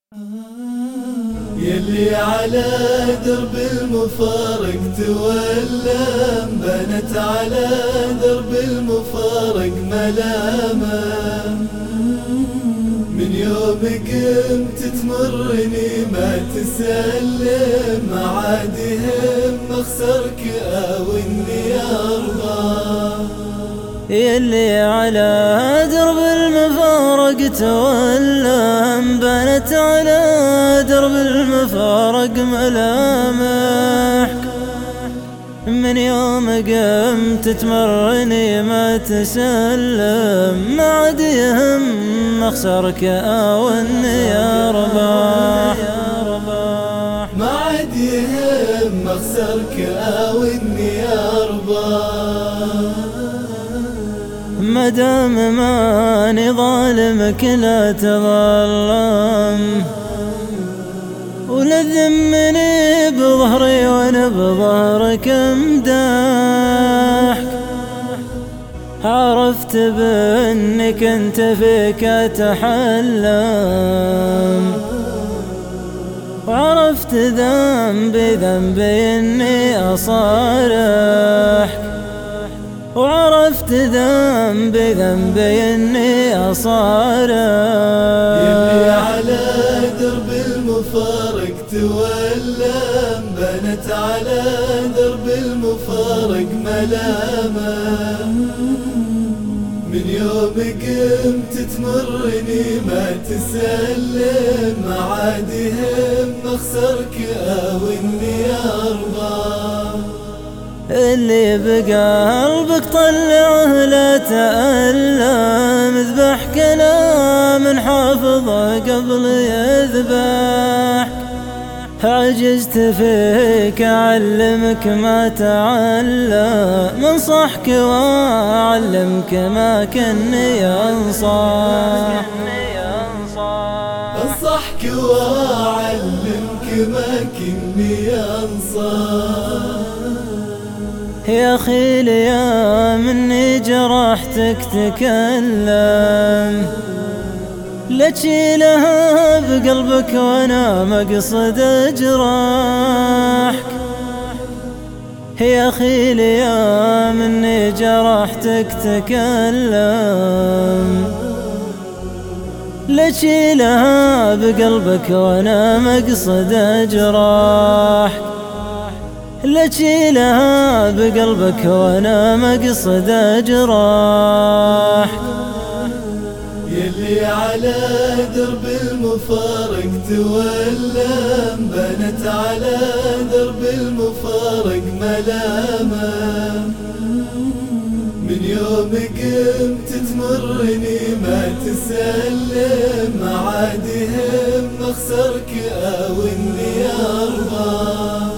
يلي على درب المفارق تولم، بنت على درب المفارق ملامة. من يوم قمت تمرني ما تسلم، ما عاد يهم اخسرك او اني ارضى. يلي على درب المفارق تولم، بنت على درب المفارق ملامح. من يوم قمت تمرني ما تسلم، ما عاد يهم اخسرك او اني اربح. ما عاد يهم اخسرك او اني اربح. مدام ماني ظالمك لا تظلم، ولا تذمني بظهري وانا بظهرك امداح. عرفت بانك انت فيك اتحلم، وعرفت ذنبي اني اصارحك، وعرفت ذنبي اني اصارحك. يلي على درب المفارق تولم، بنت على درب المفارق ملامة. من يوم قمت تمرني ما تسلم، ما عاد يهم اخسرك او اني ارضى. اللي بقلبك طلعه لا تألم، اذبح كلام حافظه قبل يذبح. عجزت فيك أعلمك ما تعلم، انصحك وأعلمك ما كني أنصح. انصحك وأعلمك ما كني أنصح. يا أخي اليوم مني جرحتك تكلم، لا تشيلها بقلبك وانا مقصد اجرحك. يا أخي اليوم مني جرحتك تكلم، لا تشيلها بقلبك وانا مقصد اجرحك، لا تشيلها بقلبك وانا مقصد اجرحك. يلي على درب المفارق تولم، بنت على درب المفارق ملامة. من يوم قمت تمرني ما تسلم، ما عاد يهم اخسرك او اني ارضى.